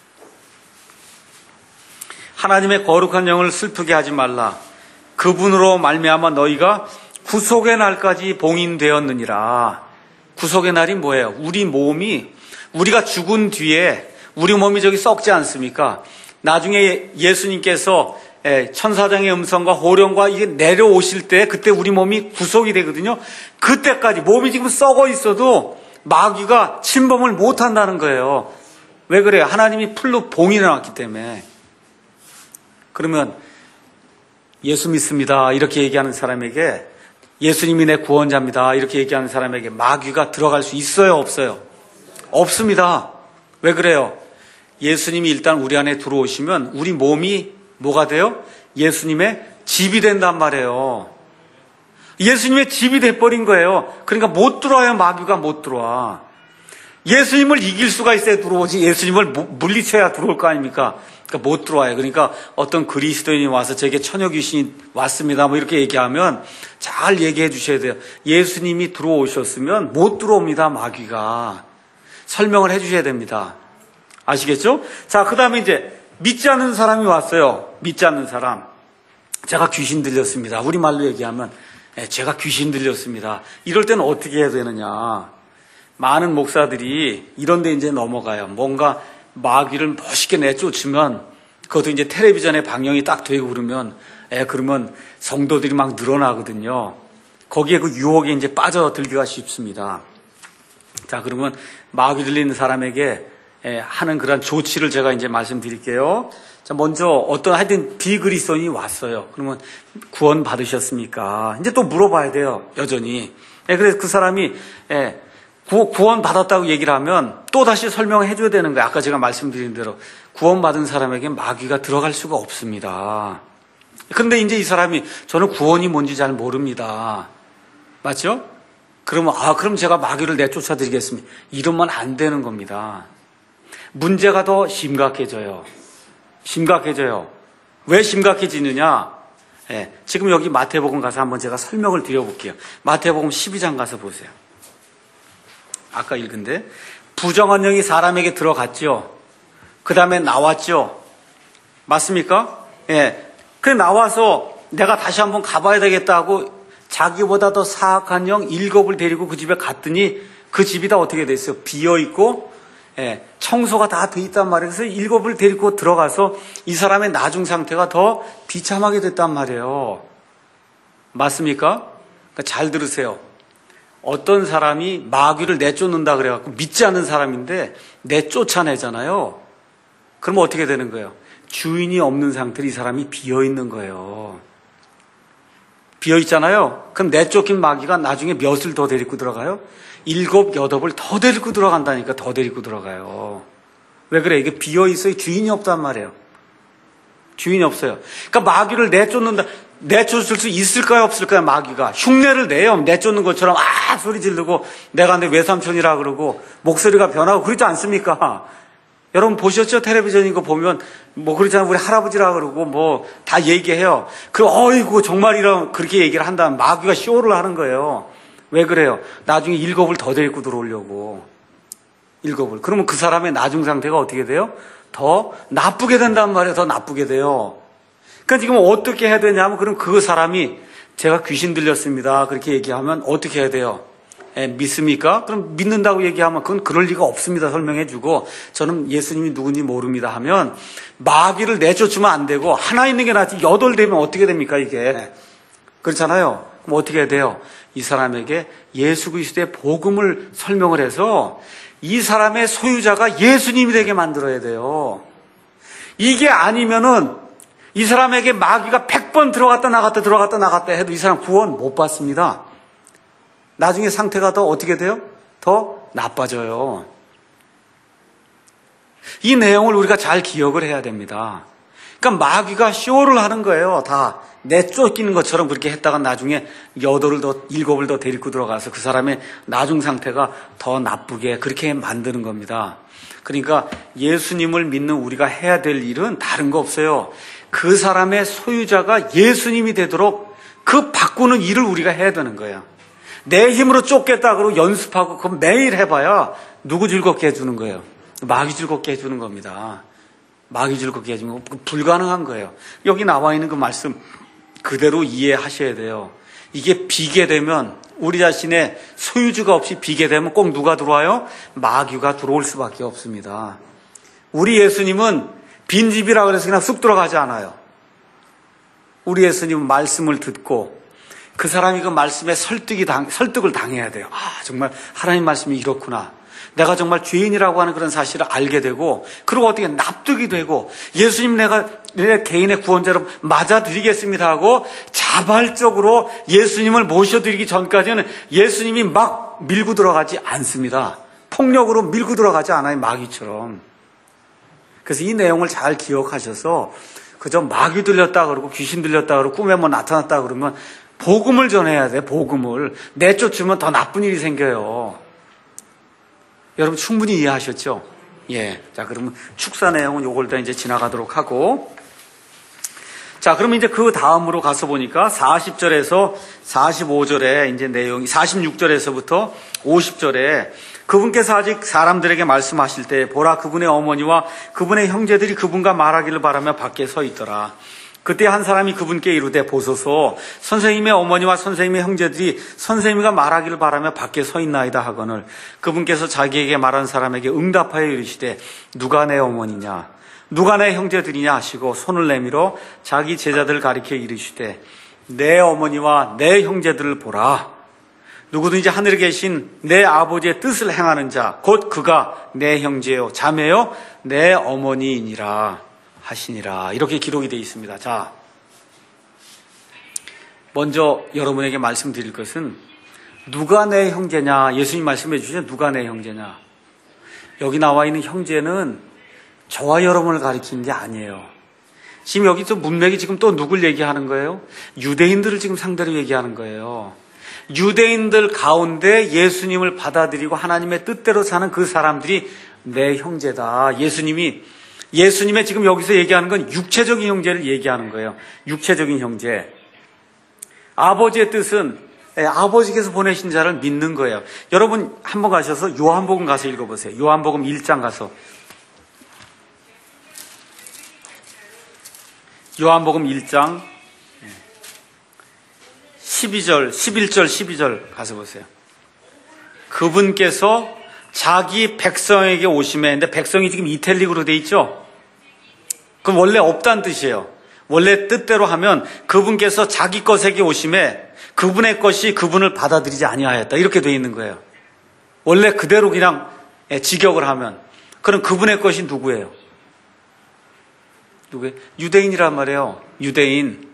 하나님의 거룩한 영을 슬프게 하지 말라. 그분으로 말미암아 너희가 구속의 날까지 봉인되었느니라. 구속의 날이 뭐예요? 우리 몸이, 우리가 죽은 뒤에 우리 몸이 저기 썩지 않습니까? 나중에 예수님께서 천사장의 음성과 호령과 이게 내려오실 때 그때 우리 몸이 구속이 되거든요. 그때까지 몸이 지금 썩어 있어도 마귀가 침범을 못 한다는 거예요. 왜 그래요? 하나님이 풀로 봉인해 놨기 때문에. 그러면 예수 믿습니다 이렇게 얘기하는 사람에게, 예수님이 내 구원자입니다 이렇게 얘기하는 사람에게 마귀가 들어갈 수 있어요? 없어요? 없습니다. 왜 그래요? 예수님이 일단 우리 안에 들어오시면 우리 몸이 뭐가 돼요? 예수님의 집이 된단 말이에요. 예수님의 집이 돼버린 거예요. 그러니까 못 들어와요. 마귀가 못 들어와. 예수님을 이길 수가 있어야 들어오지, 예수님을 물리쳐야 들어올 거 아닙니까? 그러니까 못 들어와요. 그러니까 어떤 그리스도인이 와서 제게 처녀 귀신이 왔습니다 뭐 이렇게 얘기하면 잘 얘기해 주셔야 돼요. 예수님이 들어오셨으면 못 들어옵니다. 마귀가. 설명을 해 주셔야 됩니다. 아시겠죠? 자, 그 다음에 이제 믿지 않는 사람이 왔어요. 믿지 않는 사람. 제가 귀신 들렸습니다. 우리말로 얘기하면 제가 귀신 들렸습니다. 이럴 때는 어떻게 해야 되느냐? 많은 목사들이 이런 데 이제 넘어가요. 뭔가 마귀를 멋있게 내쫓으면 그것도 이제 텔레비전에 방영이 딱 되고 그러면 성도들이 막 늘어나거든요. 거기에 그 유혹에 이제 빠져들기가 쉽습니다. 자, 그러면 마귀 들리는 사람에게 하는 그런 조치를 제가 이제 말씀드릴게요. 자, 먼저 하여튼 비그리스도인이 왔어요. 그러면 구원 받으셨습니까? 이제 또 물어봐야 돼요. 여전히. 그래서 그 사람이 구원 받았다고 얘기를 하면 또 다시 설명해 줘야 되는 거예요. 아까 제가 말씀드린 대로 구원 받은 사람에게 마귀가 들어갈 수가 없습니다. 근데 이제 이 사람이 저는 구원이 뭔지 잘 모릅니다. 맞죠? 그러면 그럼 제가 마귀를 내쫓아 드리겠습니다. 이러면 안 되는 겁니다. 문제가 더 심각해져요. 왜 심각해지느냐? 지금 여기 마태복음 가서 한번 제가 설명을 드려볼게요. 마태복음 12장 가서 보세요. 아까 읽은데 부정한 영이 사람에게 들어갔죠. 그 다음에 나왔죠. 맞습니까? 그래 나와서 내가 다시 한번 가봐야 되겠다고 자기보다 더 사악한 영 7을 데리고 그 집에 갔더니 그 집이 다 어떻게 됐어요? 비어있고 청소가 다 돼 있단 말이에요. 그래서 7을 데리고 들어가서 이 사람의 나중 상태가 더 비참하게 됐단 말이에요. 맞습니까? 그러니까 잘 들으세요. 어떤 사람이 마귀를 내쫓는다 그래갖고 믿지 않는 사람인데 내쫓아내잖아요. 그러면 어떻게 되는 거예요? 주인이 없는 상태로 이 사람이 비어있는 거예요. 비어있잖아요. 그럼 내쫓긴 마귀가 나중에 몇을 더 데리고 들어가요? 7, 8을 더 데리고 들어간다니까. 더 데리고 들어가요. 왜 그래? 이게 비어있어요. 주인이 없단 말이에요. 주인이 없어요. 그러니까 마귀를 내쫓을 수 있을까요? 없을까요? 마귀가 흉내를 내요. 내쫓는 것처럼 소리 지르고 내가 내 외삼촌이라 그러고 목소리가 변하고 그러지 않습니까? 여러분 보셨죠? 텔레비전 이거 보면 뭐 그러잖아요. 우리 할아버지라 그러고 뭐 다 얘기해요. 어이구 정말이라 그렇게 얘기를 한다면 마귀가 쇼를 하는 거예요. 왜 그래요? 나중에 7을 더 데리고 들어오려고. 7을. 그러면 그 사람의 나중 상태가 어떻게 돼요? 더 나쁘게 된단 말이에요. 더 나쁘게 돼요. 그러니까 지금 어떻게 해야 되냐면 그럼 그 사람이 제가 귀신 들렸습니다. 그렇게 얘기하면 어떻게 해야 돼요? 믿습니까? 그럼 믿는다고 얘기하면 그건 그럴 리가 없습니다. 설명해 주고 저는 예수님이 누군지 모릅니다 하면 마귀를 내쫓으면 안 되고 하나 있는 게 낫지 8 되면 어떻게 됩니까 이게? 그렇잖아요. 그럼 어떻게 해야 돼요? 이 사람에게 예수 그리스도의 복음을 설명을 해서 이 사람의 소유자가 예수님이 되게 만들어야 돼요. 이게 아니면은 이 사람에게 마귀가 100번 들어갔다 나갔다 해도 이 사람 구원 못 받습니다. 나중에 상태가 더 어떻게 돼요? 더 나빠져요. 이 내용을 우리가 잘 기억을 해야 됩니다. 그러니까 마귀가 쇼를 하는 거예요. 다 내쫓기는 것처럼 그렇게 했다가 나중에 7을 더 데리고 들어가서 그 사람의 나중 상태가 더 나쁘게 그렇게 만드는 겁니다. 그러니까 예수님을 믿는 우리가 해야 될 일은 다른 거 없어요. 그 사람의 소유자가 예수님이 되도록 그 바꾸는 일을 우리가 해야 되는 거예요. 내 힘으로 쫓겠다 그러고 연습하고 그럼 매일 해봐야 누구 즐겁게 해주는 거예요? 마귀 즐겁게 해주는 겁니다. 마귀 즐겁게 해주는 거 불가능한 거예요. 여기 나와 있는 그 말씀 그대로 이해하셔야 돼요. 이게 비게 되면 우리 자신의 소유주가 없이 비게 되면 꼭 누가 들어와요? 마귀가 들어올 수밖에 없습니다. 우리 예수님은 빈집이라 그래서 그냥 쑥 들어가지 않아요. 우리 예수님은 말씀을 듣고 그 사람이 그 말씀에 설득을 당해야 돼요. 정말 하나님 말씀이 이렇구나. 내가 정말 죄인이라고 하는 그런 사실을 알게 되고 그리고 어떻게 납득이 되고 예수님 내가 내 개인의 구원자로 맞아드리겠습니다 하고 자발적으로 예수님을 모셔드리기 전까지는 예수님이 막 밀고 들어가지 않습니다. 폭력으로 밀고 들어가지 않아요. 마귀처럼. 그래서 이 내용을 잘 기억하셔서 그저 마귀 들렸다 그러고 귀신 들렸다 그러고 꿈에 뭐 나타났다 그러면 복음을 전해야 돼. 복음을. 내쫓으면 더 나쁜 일이 생겨요. 여러분 충분히 이해하셨죠? 자, 그러면 축사 내용은 요걸 다 이제 지나가도록 하고. 자, 그러면 이제 그 다음으로 가서 보니까 40절에서 45절에 이제 내용이 46절에서부터 50절에 그분께서 아직 사람들에게 말씀하실 때 보라 그분의 어머니와 그분의 형제들이 그분과 말하기를 바라며 밖에 서 있더라. 그때 한 사람이 그분께 이르되 보소서 선생님의 어머니와 선생님의 형제들이 선생님과 말하기를 바라며 밖에 서 있나이다 하거늘 그분께서 자기에게 말한 사람에게 응답하여 이르시되 누가 내 어머니냐 누가 내 형제들이냐 하시고 손을 내밀어 자기 제자들 가리켜 이르시되 내 어머니와 내 형제들을 보라. 누구든지 하늘에 계신 내 아버지의 뜻을 행하는 자 곧 그가 내 형제요 자매요 내 어머니이니라 하시니라. 이렇게 기록이 되어 있습니다. 자, 먼저 여러분에게 말씀드릴 것은 누가 내 형제냐. 예수님 말씀해 주시죠. 누가 내 형제냐. 여기 나와 있는 형제는 저와 여러분을 가리키는 게 아니에요. 지금 여기서 문맥이 지금 또 누굴 얘기하는 거예요? 유대인들을 지금 상대로 얘기하는 거예요. 유대인들 가운데 예수님을 받아들이고 하나님의 뜻대로 사는 그 사람들이 내 형제다. 예수님의 지금 여기서 얘기하는 건 육체적인 형제를 얘기하는 거예요. 육체적인 형제. 아버지의 뜻은 아버지께서 보내신 자를 믿는 거예요. 여러분 한번 가셔서 요한복음 가서 읽어보세요. 요한복음 1장 가서. 요한복음 1장 12절, 11절, 12절 가서 보세요. 그분께서 자기 백성에게 오심에, 근데 백성이 지금 이탈릭으로 돼 있죠? 그럼 원래 없다는 뜻이에요. 원래 뜻대로 하면 그분께서 자기 것에게 오심에 그분의 것이 그분을 받아들이지 아니하였다. 이렇게 돼 있는 거예요. 원래 그대로 그냥 직역을 하면. 그럼 그분의 것이 누구예요? 누구예요? 유대인이란 말이에요. 유대인.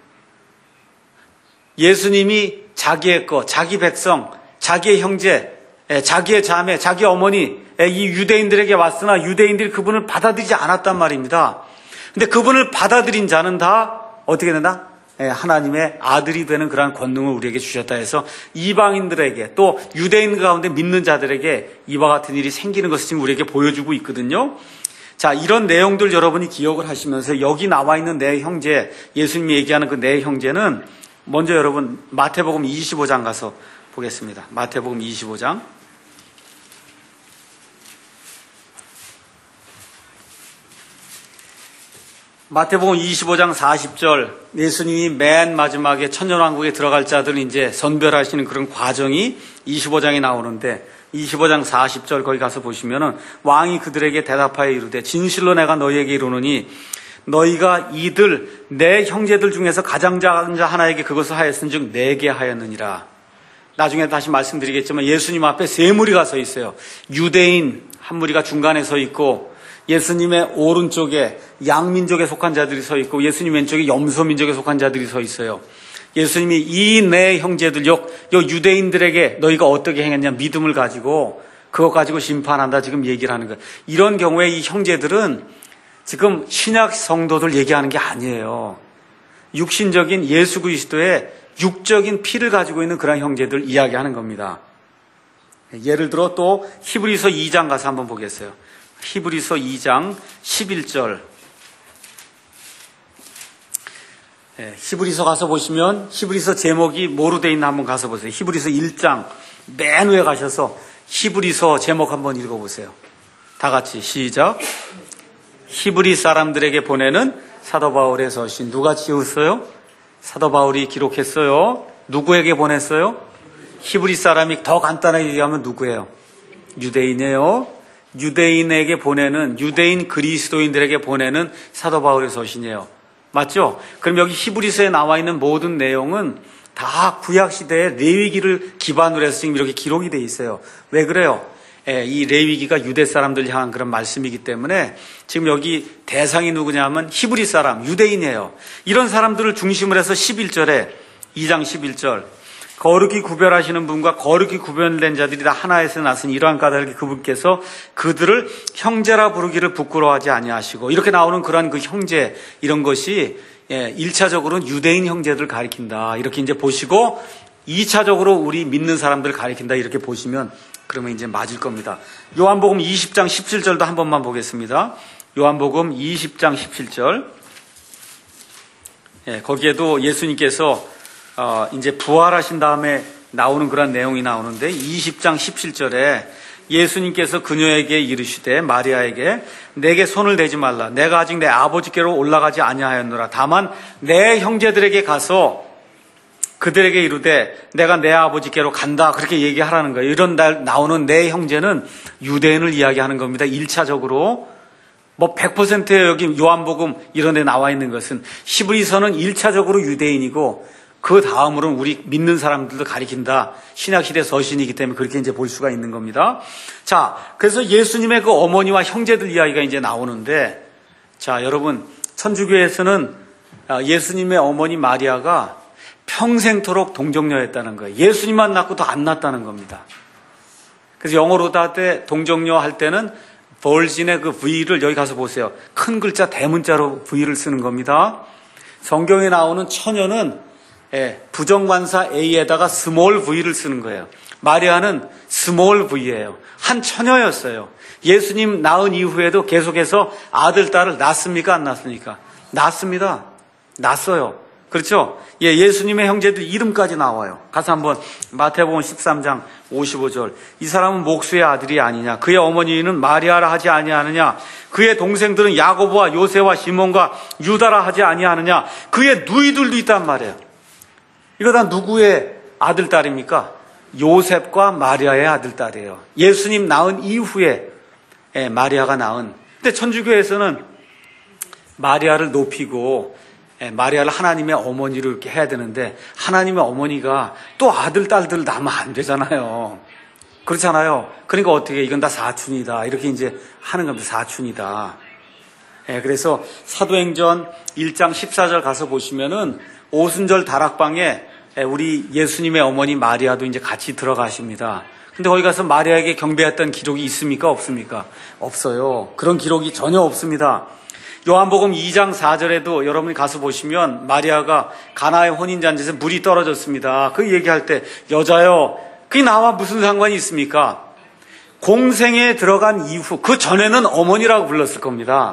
예수님이 자기의 것, 자기 백성, 자기의 형제, 자기의 자매, 자기 어머니, 이 유대인들에게 왔으나 유대인들이 그분을 받아들이지 않았단 말입니다. 근데 그분을 받아들인 자는 다 어떻게 된다? 하나님의 아들이 되는 그러한 권능을 우리에게 주셨다 해서 이방인들에게 또 유대인 가운데 믿는 자들에게 이와 같은 일이 생기는 것을 지금 우리에게 보여주고 있거든요. 자, 이런 내용들 여러분이 기억을 하시면서 여기 나와 있는 내 형제, 예수님이 얘기하는 그 내 형제는 먼저 여러분 마태복음 25장 가서 보겠습니다. 마태복음 25장. 마태복음 25장 40절 예수님이 맨 마지막에 천년왕국에 들어갈 자들을 이제 선별하시는 그런 과정이 25장에 나오는데 25장 40절 거기 가서 보시면은 왕이 그들에게 대답하여 이르되 진실로 내가 너희에게 이르노니 너희가 이들 내 형제들 중에서 가장 작은 자 하나에게 그것을 하였은즉 내게 하였느니라. 나중에 다시 말씀드리겠지만 예수님 앞에 세 무리가 서 있어요. 유대인 한 무리가 중간에 서 있고 예수님의 오른쪽에 양민족에 속한 자들이 서 있고 예수님 왼쪽에 염소민족에 속한 자들이 서 있어요. 예수님이 이 내 형제들 요 유대인들에게 너희가 어떻게 행했냐 믿음을 가지고 그것 가지고 심판한다 지금 얘기를 하는 거예요. 이런 경우에 이 형제들은 지금 신약 성도들 얘기하는 게 아니에요. 육신적인 예수 그리스도의 육적인 피를 가지고 있는 그런 형제들 이야기하는 겁니다. 예를 들어 또 히브리서 2장 가서 한번 보겠어요. 히브리서 2장 11절. 히브리서 가서 보시면 히브리서 제목이 뭐로 돼 있나 한번 가서 보세요. 히브리서 1장 맨 위에 가셔서 히브리서 제목 한번 읽어보세요. 다 같이 시작. 히브리 사람들에게 보내는 사도 바울의 서신. 누가 지었어요? 사도 바울이 기록했어요. 누구에게 보냈어요? 히브리 사람이 더 간단하게 얘기하면 누구예요? 유대인이에요. 유대인에게 보내는 유대인 그리스도인들에게 보내는 사도 바울의 서신이에요. 맞죠? 그럼 여기 히브리서에 나와 있는 모든 내용은 다 구약시대의 레위기를 기반으로 해서 지금 이렇게 기록이 돼 있어요. 왜 그래요? 이 레위기가 유대 사람들 향한 그런 말씀이기 때문에 지금 여기 대상이 누구냐면 히브리 사람, 유대인이에요. 이런 사람들을 중심으로 해서 11절에 2장 11절 거룩히 구별하시는 분과 거룩히 구별된 자들이 다 하나에서 나선 이러한 까닭에 그분께서 그들을 형제라 부르기를 부끄러워하지 아니하시고 이렇게 나오는 그러한 그 형제 이런 것이 1차적으로는 유대인 형제들을 가리킨다 이렇게 이제 보시고 2차적으로 우리 믿는 사람들을 가리킨다 이렇게 보시면 그러면 이제 맞을 겁니다. 요한복음 20장 17절도 한 번만 보겠습니다. 요한복음 20장 17절 거기에도 예수님께서 이제 부활하신 다음에 나오는 그런 내용이 나오는데 20장 17절에 예수님께서 그녀에게 이르시되 마리아에게 내게 손을 대지 말라. 내가 아직 내 아버지께로 올라가지 아니하였노라. 다만 내 형제들에게 가서 그들에게 이르되 내가 내 아버지께로 간다. 그렇게 얘기하라는 거예요. 이런 날 나오는 내 형제는 유대인을 이야기하는 겁니다. 1차적으로. 100%예요. 여기 요한복음 이런 데 나와 있는 것은 히브리서는 1차적으로 유대인이고 그 다음으로는 우리 믿는 사람들도 가리킨다. 신약시대 서신이기 때문에 그렇게 이제 볼 수가 있는 겁니다. 자, 그래서 예수님의 그 어머니와 형제들 이야기가 이제 나오는데, 자, 여러분, 천주교에서는 예수님의 어머니 마리아가 평생토록 동정녀였다는 거예요. 예수님만 낳고 더 안 낳았다는 겁니다. 그래서 영어로 할 때 동정녀 할 때는 virgin의 그 V를 여기 가서 보세요. 큰 글자 대문자로 V를 쓰는 겁니다. 성경에 나오는 처녀는 부정관사 A에다가 스몰 V를 쓰는 거예요. 마리아는 스몰 V예요. 한 처녀였어요. 예수님 낳은 이후에도 계속해서 아들, 딸을 낳습니까? 안 낳습니까? 낳습니다. 낳았어요. 그렇죠? 예수님의 형제들 이름까지 나와요. 가서 한번 마태복음 13장 55절. 이 사람은 목수의 아들이 아니냐? 그의 어머니는 마리아라 하지 아니하느냐? 그의 동생들은 야고보와 요새와 시몬과 유다라 하지 아니하느냐? 그의 누이들도 있단 말이에요. 이거 다 누구의 아들, 딸입니까? 요셉과 마리아의 아들, 딸이에요. 예수님 낳은 이후에 마리아가 낳은. 근데 천주교에서는 마리아를 높이고 마리아를 하나님의 어머니로 이렇게 해야 되는데 하나님의 어머니가 또 아들, 딸들 낳으면 안 되잖아요. 그렇잖아요. 그러니까 어떻게 이건 다 사춘이다. 이렇게 이제 하는 겁니다. 사춘이다. 그래서 사도행전 1장 14절 가서 보시면은 오순절 다락방에 우리 예수님의 어머니 마리아도 이제 같이 들어가십니다. 근데 거기 가서 마리아에게 경배했던 기록이 있습니까? 없습니까? 없어요. 그런 기록이 전혀 없습니다. 요한복음 2장 4절에도 여러분이 가서 보시면 마리아가 가나의 혼인잔치에서 물이 떨어졌습니다. 그 얘기할 때 여자요, 그게 나와 무슨 상관이 있습니까? 공생에 들어간 이후, 그 전에는 어머니라고 불렀을 겁니다.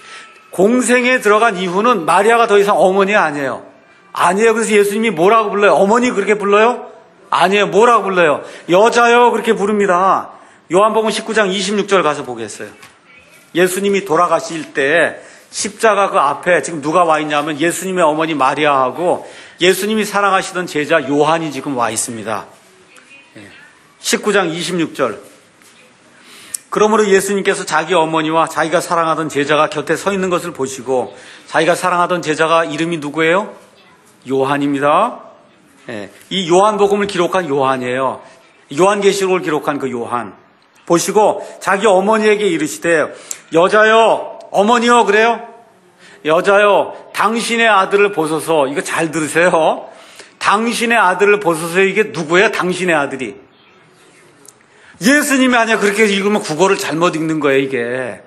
공생에 들어간 이후는 마리아가 더 이상 어머니 아니에요. 아니에요. 그래서 예수님이 뭐라고 불러요? 어머니 그렇게 불러요? 아니에요. 뭐라고 불러요? 여자요 그렇게 부릅니다. 요한복음 19장 26절 가서 보겠어요. 예수님이 돌아가실 때 십자가 그 앞에 지금 누가 와 있냐면 예수님의 어머니 마리아하고 예수님이 사랑하시던 제자 요한이 지금 와 있습니다. 19장 26절. 그러므로 예수님께서 자기 어머니와 자기가 사랑하던 제자가 곁에 서 있는 것을 보시고 자기가 사랑하던 제자가 이름이 누구예요? 요한입니다. 이 요한복음을 기록한 요한이에요. 요한계시록을 기록한 그 요한. 보시고 자기 어머니에게 이르시되 여자여, 어머니여 그래요? 여자여, 당신의 아들을 보소서. 이거 잘 들으세요. 당신의 아들을 보소서. 이게 누구예요? 당신의 아들이. 예수님이 아니야. 그렇게 읽으면 국어를 잘못 읽는 거예요, 이게.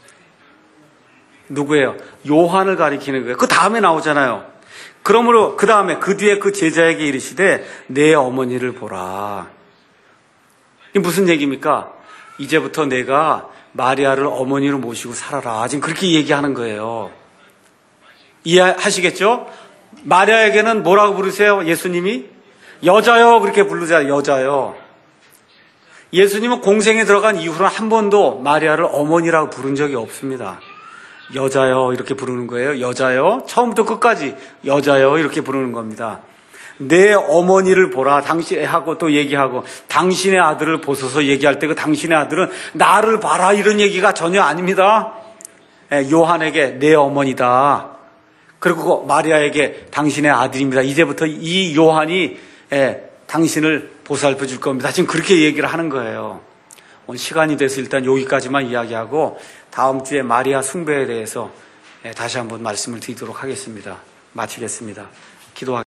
누구예요? 요한을 가리키는 거예요. 그 다음에 나오잖아요. 그러므로 그 다음에 그 뒤에 그 제자에게 이르시되 내 어머니를 보라. 이게 무슨 얘기입니까? 이제부터 내가 마리아를 어머니로 모시고 살아라. 지금 그렇게 얘기하는 거예요. 이해하시겠죠? 마리아에게는 뭐라고 부르세요? 예수님이? 여자요. 그렇게 부르잖아요. 여자요. 예수님은 공생에 들어간 이후로는 한 번도 마리아를 어머니라고 부른 적이 없습니다. 여자요. 이렇게 부르는 거예요. 여자요. 처음부터 끝까지 여자요. 이렇게 부르는 겁니다. 내 어머니를 보라. 당신하고 또 얘기하고 당신의 아들을 보소서 얘기할 때 그 당신의 아들은 나를 봐라 이런 얘기가 전혀 아닙니다. 요한에게 내 어머니다. 그리고 마리아에게 당신의 아들입니다. 이제부터 이 요한이 당신을 보살펴 줄 겁니다. 지금 그렇게 얘기를 하는 거예요. 오늘 시간이 돼서 일단 여기까지만 이야기하고 다음 주에 마리아 숭배에 대해서 다시 한번 말씀을 드리도록 하겠습니다. 마치겠습니다. 기도하겠습니다.